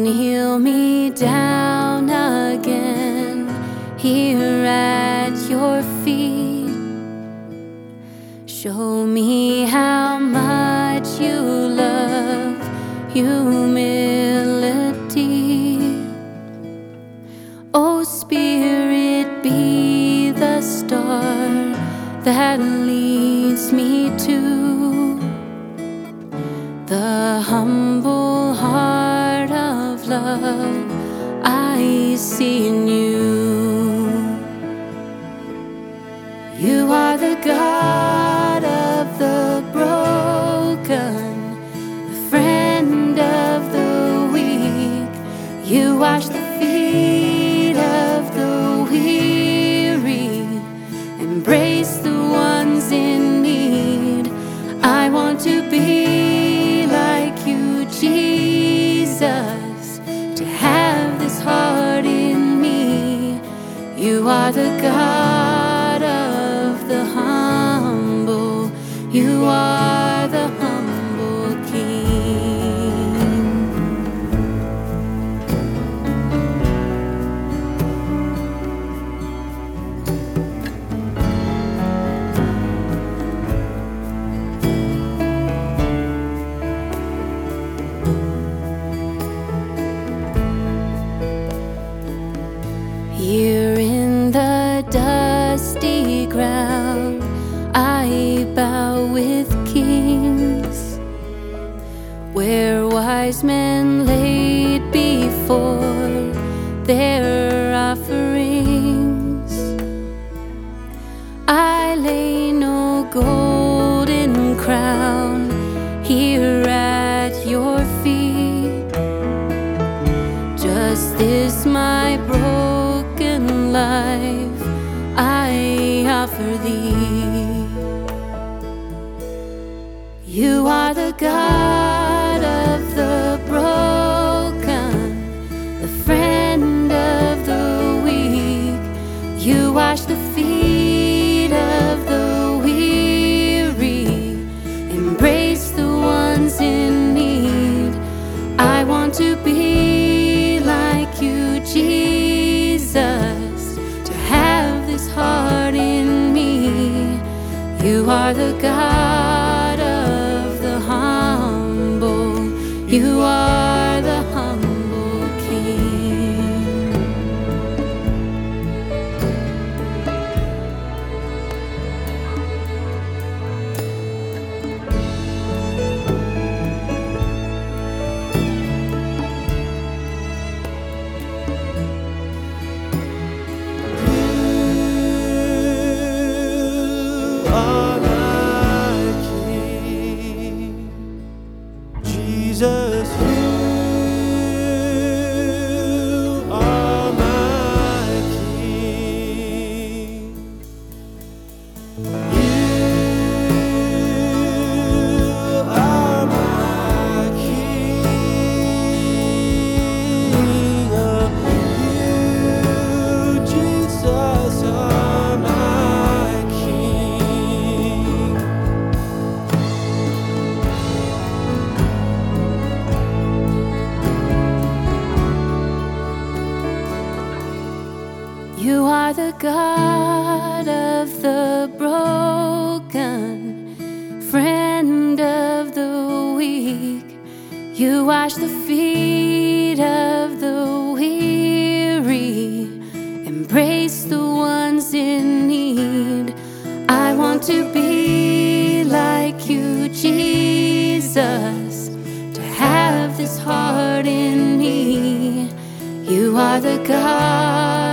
kneel me down again here at your feet. Show me how much you love humility. Oh Spirit, be the star that leads me to the humble heart of love I see in you. You are the God of the broken, the friend of the weak. You wash the feet of the weary, embrace the ones in need. I want to be like you, Jesus, to have this heart in me. You are the God of the humble. You are the humble King. Here in the dusty ground, I bow with kings, where wise men laid before their offerings. I lay no golden crown here at your feet. Just this my broken life I offer thee. You are the God of the broken, the friend of the weak. You wash the feet of the weary, embrace the ones in need. I want to be like you, Jesus, to have this heart in me. You are the God of the humble. You are the humble King. You are my King, Jesus. You are my King. You are my King. You, Jesus, are my King. You are the God of the broken, friend of the weak. You wash the feet of the weary, embrace the ones in need. I want to be like you, Jesus, to have this heart in me. You are the God